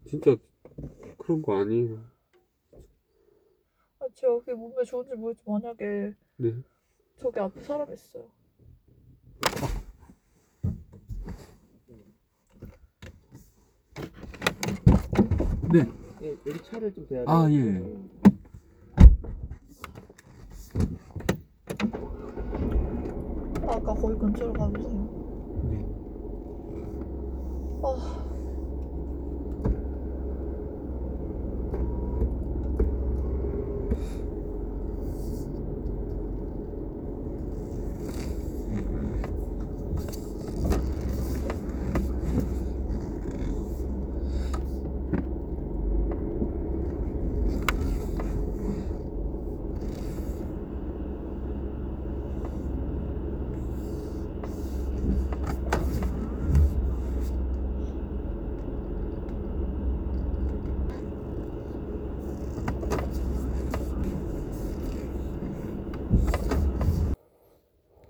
진짜 그런 거 아니에요. 아, 제가 그게 몸에 좋은지 모르겠지. 만약에 네. 저기 앞에 사람 있어요. 네. 예, 여기 차를 좀 대야 돼요. 아, 예. 아까 거기 근처로 가주세요. 네. 아,